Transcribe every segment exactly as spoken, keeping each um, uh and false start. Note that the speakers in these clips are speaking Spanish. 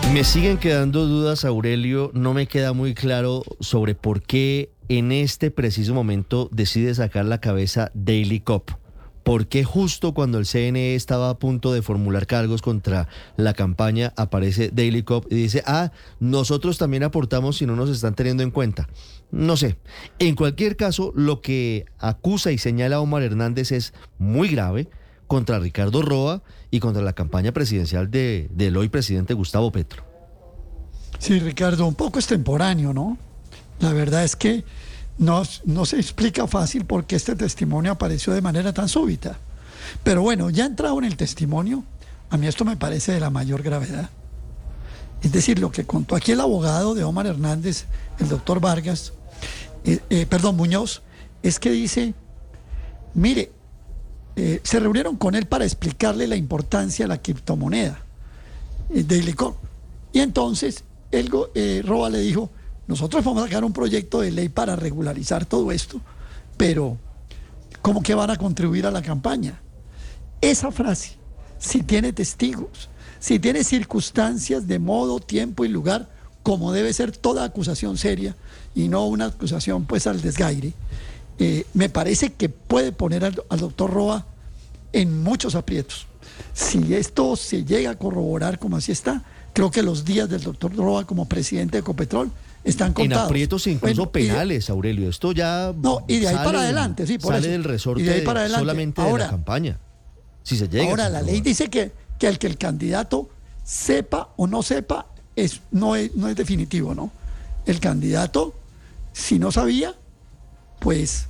Me siguen quedando dudas, Aurelio. No me queda muy claro sobre por qué en este preciso momento decide sacar la cabeza Daily Cop. ¿Por qué justo cuando el C N E estaba a punto de formular cargos contra la campaña aparece Daily Cop y dice, ah, nosotros también aportamos si no nos están teniendo en cuenta? No sé. En cualquier caso, lo que acusa y señala a Omar Hernández es muy grave contra Ricardo Roa y contra la campaña presidencial de, del hoy presidente Gustavo Petro. Sí, Ricardo, un poco extemporáneo, ¿no? La verdad es que no, no se explica fácil por qué este testimonio apareció de manera tan súbita. Pero bueno, ya entrado en el testimonio, a mí esto me parece de la mayor gravedad. Es decir, lo que contó aquí el abogado de Omar Hernández, el doctor Vargas, eh, eh, perdón, Muñoz, es que dice, mire, eh, se reunieron con él para explicarle la importancia de la criptomoneda, eh, de Ilicor. Y entonces, el eh, Roa le dijo, nosotros vamos a sacar un proyecto de ley para regularizar todo esto, pero ¿cómo que van a contribuir a la campaña? Esa frase, si tiene testigos, si tiene circunstancias de modo, tiempo y lugar, como debe ser toda acusación seria y no una acusación pues al desgaire, eh, me parece que puede poner al, al doctor Roa en muchos aprietos. Si esto se llega a corroborar como así está, creo que los días del doctor Roa como presidente de Ecopetrol están contados. En aprietos incluso bueno, penales, de, Aurelio. Esto ya no, y de ahí para adelante, sí, por sale eso. del resorte y de ahí para adelante. solamente ahora, de la campaña. Si se llega ahora, la ley dice que, que el que el candidato sepa o no sepa es, no, es, no es definitivo, ¿no? El candidato, si no sabía, pues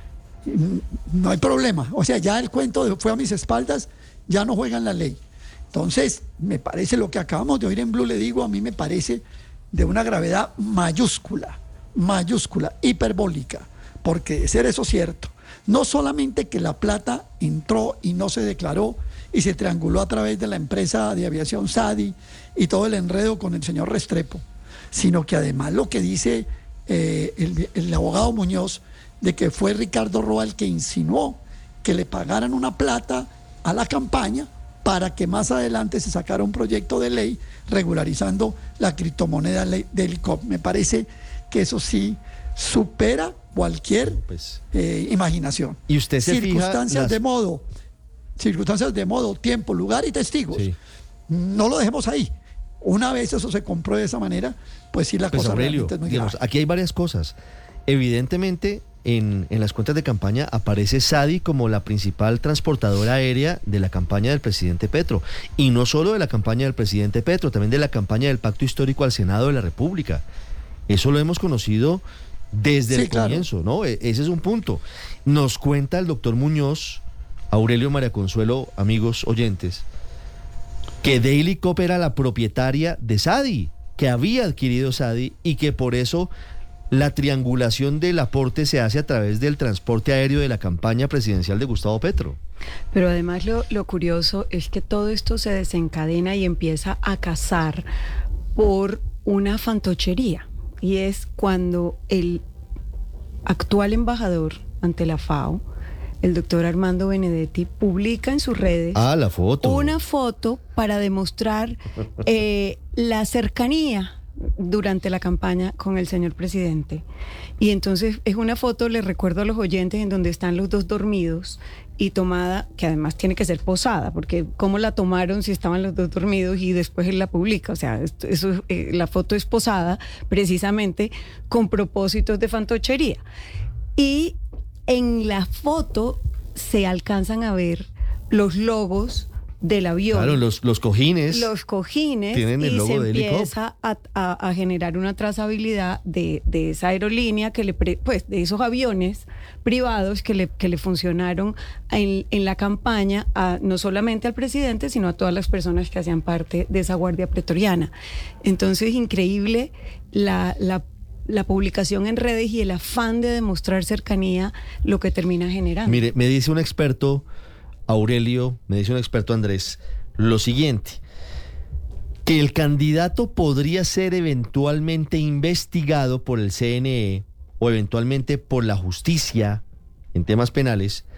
no hay problema. O sea, ya el cuento de, fue a mis espaldas, ya no juega en la ley. Entonces, me parece lo que acabamos de oír en Blue, le digo, a mí me parece de una gravedad mayúscula, mayúscula, hiperbólica, porque de ser eso cierto, no solamente que la plata entró y no se declaró y se trianguló a través de la empresa de aviación SADI y todo el enredo con el señor Restrepo, sino que además lo que dice eh, el, el abogado Muñoz, de que fue Ricardo Roa el que insinuó que le pagaran una plata a la campaña para que más adelante se sacara un proyecto de ley regularizando la criptomoneda del C O P. Me parece que eso sí supera cualquier pues, eh, imaginación. Y usted se circunstancias fija las... de modo, circunstancias de modo, tiempo, lugar y testigos. Sí. No lo dejemos ahí. Una vez eso se compruebe de esa manera, pues sí la pues cosa Aurelio, es muy digamos, grave. Aquí hay varias cosas. Evidentemente, en, en las cuentas de campaña aparece SADI como la principal transportadora aérea de la campaña del presidente Petro. Y no solo de la campaña del presidente Petro, también de la campaña del Pacto Histórico al Senado de la República. Eso lo hemos conocido desde sí, el claro. comienzo, ¿no? E- ese es un punto. Nos cuenta el doctor Muñoz, Aurelio, María Consuelo, amigos oyentes, que Daily Cop era la propietaria de SADI, que había adquirido SADI y que por eso la triangulación del aporte se hace a través del transporte aéreo de la campaña presidencial de Gustavo Petro. Pero además lo, lo curioso es que todo esto se desencadena y empieza a cazar por una fantochería. Y es cuando el actual embajador ante la FAO, el doctor Armando Benedetti, publica en sus redes ah, la foto. una foto para demostrar eh, la cercanía durante la campaña con el señor presidente. Y entonces es una foto, les recuerdo a los oyentes, en donde están los dos dormidos y tomada, que además tiene que ser posada, porque ¿cómo la tomaron si estaban los dos dormidos y después él la publica? O sea, esto, eso, eh, la foto es posada precisamente con propósitos de fantochería. Y en la foto se alcanzan a ver los logos del avión. Claro, los, los cojines. Los cojines. Tienen el y logo se de empieza a, a, a generar una trazabilidad de, de esa aerolínea, que le pre, pues de esos aviones privados que le, que le funcionaron en, en la campaña, a, no solamente al presidente, sino a todas las personas que hacían parte de esa guardia pretoriana. Entonces, increíble la, la la publicación en redes y el afán de demostrar cercanía, lo que termina generando. Mire, me dice un experto, Aurelio, me dice un experto Andrés, lo siguiente, que el candidato podría ser eventualmente investigado por el C N E o eventualmente por la justicia en temas penales,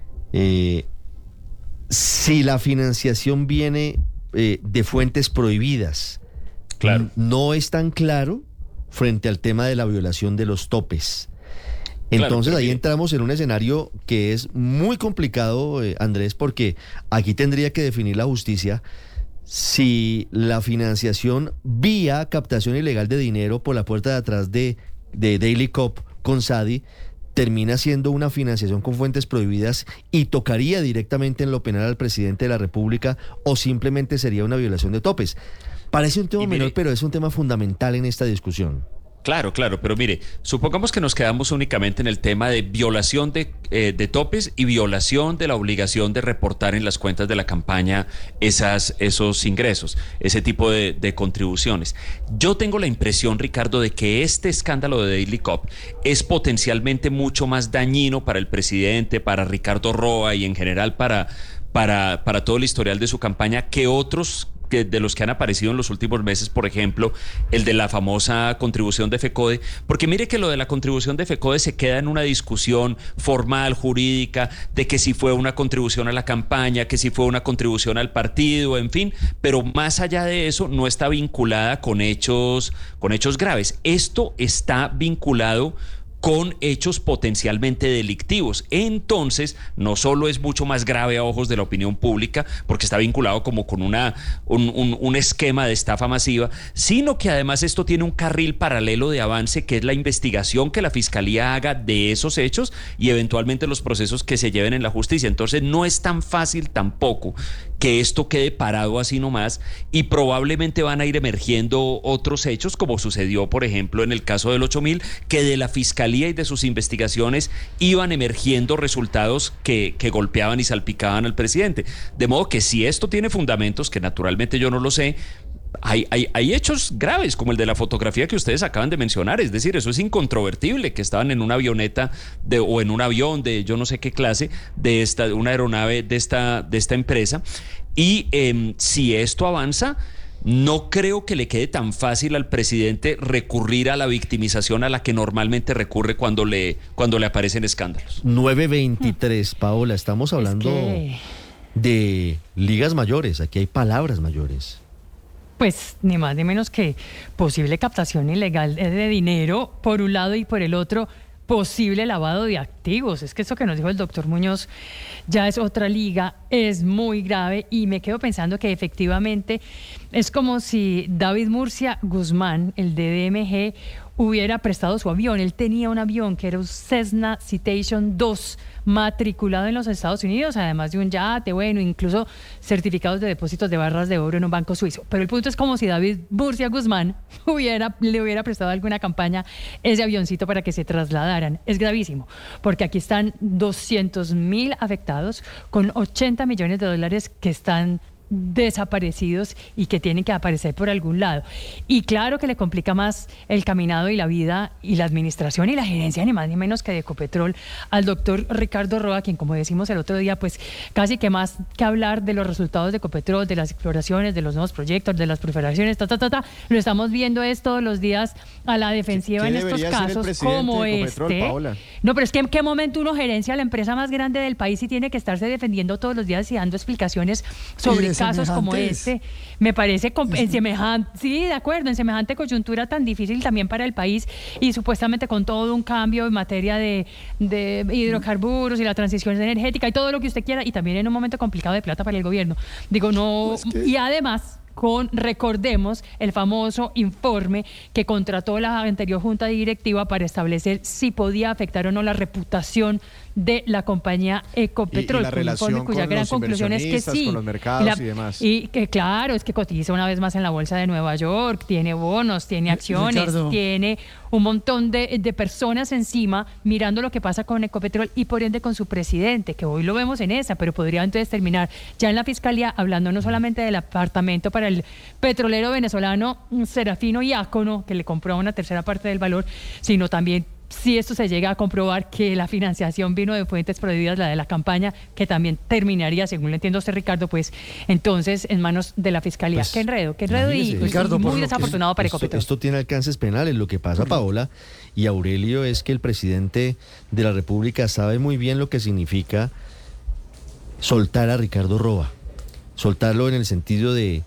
eh, si la financiación viene eh, de fuentes prohibidas, Claro. no es tan claro frente al tema de la violación de los topes. Entonces claro, ahí mire. entramos en un escenario que es muy complicado, eh, Andrés, porque aquí tendría que definir la justicia si la financiación vía captación ilegal de dinero por la puerta de atrás de, de Daily Cop con Sadi termina siendo una financiación con fuentes prohibidas y tocaría directamente en lo penal al presidente de la República, o simplemente sería una violación de topes. Parece un tema Y mire, menor, pero es un tema fundamental en esta discusión. Claro, claro, pero mire, supongamos que nos quedamos únicamente en el tema de violación de, eh, de topes y violación de la obligación de reportar en las cuentas de la campaña esas, esos ingresos, ese tipo de, de contribuciones. Yo tengo la impresión, Ricardo, de que este escándalo de Daily Cop es potencialmente mucho más dañino para el presidente, para Ricardo Roa y en general para, para, para todo el historial de su campaña que otros que de los que han aparecido en los últimos meses, por ejemplo, el de la famosa contribución de FECODE, porque mire que lo de la contribución de FECODE se queda en una discusión formal, jurídica, de que si fue una contribución a la campaña, que si fue una contribución al partido, en fin, pero más allá de eso no está vinculada con hechos, con hechos graves. Esto está vinculado con hechos potencialmente delictivos. Entonces, no solo es mucho más grave a ojos de la opinión pública, porque está vinculado como con una, un, un, un esquema de estafa masiva, sino que además esto tiene un carril paralelo de avance, que es la investigación que la Fiscalía haga de esos hechos y eventualmente los procesos que se lleven en la justicia. Entonces, no es tan fácil tampoco que esto quede parado así nomás, y probablemente van a ir emergiendo otros hechos, como sucedió, por ejemplo, en el caso del ocho mil, que de la Fiscalía y de sus investigaciones iban emergiendo resultados que, que golpeaban y salpicaban al presidente. De modo que si esto tiene fundamentos, que naturalmente yo no lo sé, Hay, hay, hay hechos graves como el de la fotografía que ustedes acaban de mencionar, es decir, eso es incontrovertible, que estaban en una avioneta de, o en un avión de yo no sé qué clase, de esta, una aeronave de esta, de esta empresa, y eh, si esto avanza, no creo que le quede tan fácil al presidente recurrir a la victimización a la que normalmente recurre cuando le, cuando le aparecen escándalos. nueve veintitrés, Paola, estamos hablando Es que... de ligas mayores, aquí hay palabras mayores. Pues ni más ni menos que posible captación ilegal de dinero por un lado y por el otro posible lavado de activos. Es que eso que nos dijo el doctor Muñoz ya es otra liga, es muy grave, y me quedo pensando que efectivamente es como si David Murcia Guzmán, el de D M G, hubiera prestado su avión. Él tenía un avión que era un Cessna Citation dos matriculado en los Estados Unidos, además de un yate, bueno, incluso certificados de depósitos de barras de oro en un banco suizo. Pero el punto es como si David Murcia Guzmán hubiera, le hubiera prestado a alguna campaña ese avioncito para que se trasladaran. Es gravísimo, porque aquí están doscientos mil afectados con ochenta millones de dólares que están desaparecidos y que tienen que aparecer por algún lado. Y claro que le complica más el caminado y la vida y la administración y la gerencia, ni más ni menos que de Ecopetrol, al doctor Ricardo Roa, quien, como decimos el otro día, pues casi que más que hablar de los resultados de Ecopetrol, de las exploraciones, de los nuevos proyectos, de las proliferaciones, ta, ta, ta, ta, lo estamos viendo es todos los días a la defensiva en estos casos como este. Paola. No, pero es que en qué momento uno gerencia la empresa más grande del país y tiene que estarse defendiendo todos los días y dando explicaciones sobre casos como este. Me parece en semejante, sí, de acuerdo, en semejante coyuntura tan difícil también para el país, y supuestamente con todo un cambio en materia de, de hidrocarburos y la transición energética y todo lo que usted quiera, y también en un momento complicado de plata para el gobierno. Digo, no, pues que... y además con, recordemos, el famoso informe que contrató la anterior junta directiva para establecer si podía afectar o no la reputación de la compañía Ecopetrol. Y, y la relación informe cuya con gran los conclusión es que sí, con los mercados y, la, y demás. Y que claro, es que cotiza una vez más en la bolsa de Nueva York, tiene bonos, tiene acciones, Ricardo, tiene un montón de, de personas encima mirando lo que pasa con Ecopetrol y por ende con su presidente, que hoy lo vemos en esa, pero podría entonces terminar ya en la Fiscalía hablando no solamente del apartamento para el petrolero venezolano Serafino Diácono, que le compró una tercera parte del valor, sino también si esto se llega a comprobar que la financiación vino de fuentes prohibidas, la de la campaña, que también terminaría, según le entiendo a usted, Ricardo, pues entonces en manos de la Fiscalía. Pues, qué enredo, qué enredo y, Ricardo, y muy desafortunado para esto, Ecopetrol. Esto tiene alcances penales. Lo que pasa, Paola y Aurelio, es que el presidente de la República sabe muy bien lo que significa soltar a Ricardo Roa. Soltarlo en el sentido de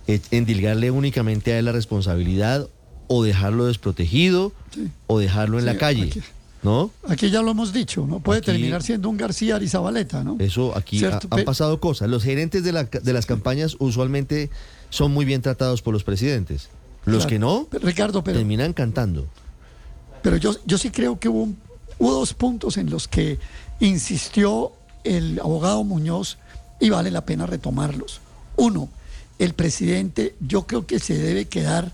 eh, endilgarle únicamente a él la responsabilidad o dejarlo desprotegido Sí. o dejarlo en Sí, la calle, aquí- ¿no? Aquí ya lo hemos dicho, ¿no? Puede Aquí- terminar siendo un García Arizabaleta, ¿no? Eso aquí ha- Cierto, han pe- pasado cosas. Los gerentes de, la- de las campañas usualmente son muy bien tratados por los presidentes. Los Claro. que no, Pero, Ricardo, pero, terminan cantando. pero yo, yo sí creo que hubo, un- hubo dos puntos en los que insistió el abogado Muñoz y vale la pena retomarlos. Uno, el presidente yo creo que se debe quedar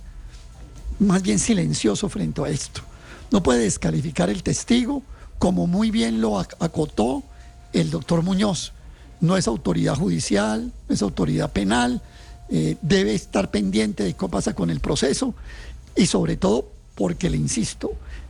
más bien silencioso frente a esto. No puede descalificar el testigo, como muy bien lo ac- acotó el doctor Muñoz. No es autoridad judicial, no es autoridad penal, eh, debe estar pendiente de qué pasa con el proceso y sobre todo porque, le insisto,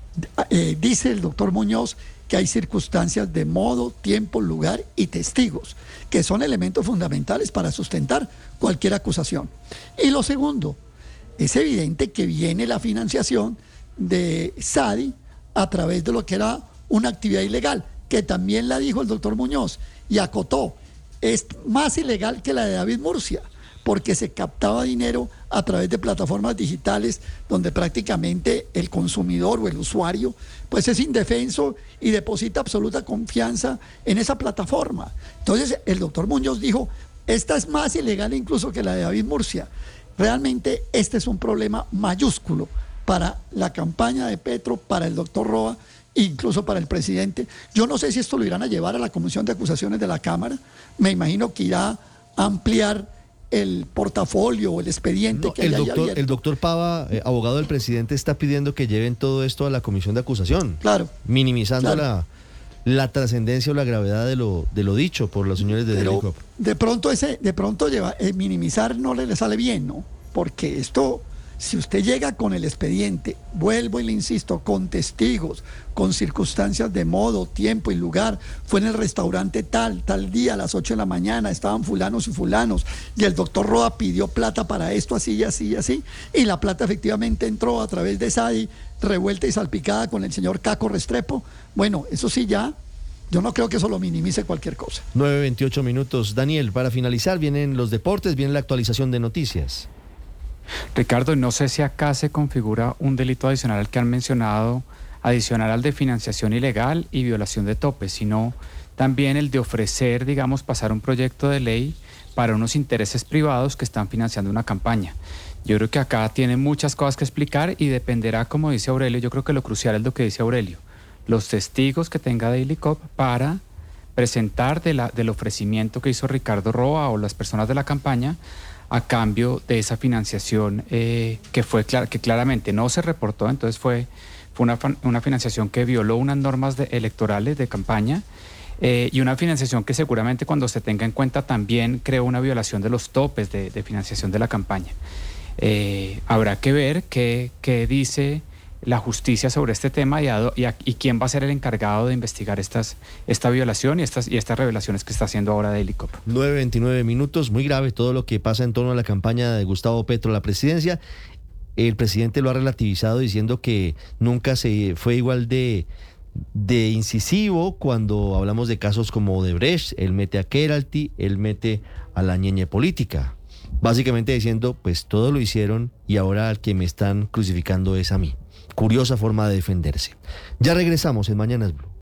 eh, dice el doctor Muñoz que hay circunstancias de modo, tiempo, lugar y testigos, que son elementos fundamentales para sustentar cualquier acusación. Y lo segundo, es evidente que viene la financiación de Sadi a través de lo que era una actividad ilegal, que también la dijo el doctor Muñoz y acotó, es más ilegal que la de David Murcia, porque se captaba dinero a través de plataformas digitales donde prácticamente el consumidor o el usuario pues es indefenso y deposita absoluta confianza en esa plataforma. Entonces el doctor Muñoz dijo, esta es más ilegal incluso que la de David Murcia. Realmente este es un problema mayúsculo para la campaña de Petro, para el doctor Roa, incluso para el presidente. Yo no sé si esto lo irán a llevar a la Comisión de Acusaciones de la Cámara. Me imagino que irá a ampliar el portafolio o el expediente No, que el, haya doctor, abierto. el doctor Pava, eh, abogado del presidente, está pidiendo que lleven todo esto a la comisión de acusación, Claro. minimizando Claro. la, la trascendencia o la gravedad de lo, de lo dicho por los señores de Pero Delicop. de pronto ese, de pronto lleva, eh, minimizar no le, le sale bien, ¿no? Porque esto, si usted llega con el expediente, vuelvo y le insisto, con testigos, con circunstancias de modo, tiempo y lugar, fue en el restaurante tal, tal día, a las ocho de la mañana, estaban fulanos y fulanos, y el doctor Roa pidió plata para esto, así y así y así, y la plata efectivamente entró a través de Sadi, revuelta y salpicada con el señor Caco Restrepo. Bueno, eso sí ya, yo no creo que eso lo minimice cualquier cosa. nueve veintiocho minutos. Daniel, para finalizar, vienen los deportes, viene la actualización de noticias. Ricardo, no sé si acá se configura un delito adicional al que han mencionado, adicional al de financiación ilegal y violación de topes, sino también el de ofrecer, digamos, pasar un proyecto de ley para unos intereses privados que están financiando una campaña. Yo creo que acá tiene muchas cosas que explicar y dependerá, como dice Aurelio, yo creo que lo crucial es lo que dice Aurelio, los testigos que tenga Delicop para presentar de la, del ofrecimiento que hizo Ricardo Roa o las personas de la campaña a cambio de esa financiación eh, que fue clar, que claramente no se reportó, entonces fue, fue una, una financiación que violó unas normas de, electorales de campaña eh, y una financiación que seguramente cuando se tenga en cuenta también creó una violación de los topes de, de financiación de la campaña. Eh, habrá que ver qué, qué dice la justicia sobre este tema y, a, y, a, y quién va a ser el encargado de investigar estas, esta violación y estas, y estas revelaciones que está haciendo ahora Delicop. nueve veintinueve minutos, muy grave todo lo que pasa en torno a la campaña de Gustavo Petro a la presidencia. El presidente lo ha relativizado diciendo que nunca se fue igual de, de incisivo cuando hablamos de casos como Odebrecht. Él mete a Keralty, él mete a la ñeñe política. Básicamente diciendo, pues todo lo hicieron y ahora al que me están crucificando es a mí. Curiosa forma de defenderse. Ya regresamos en Mañanas Blue.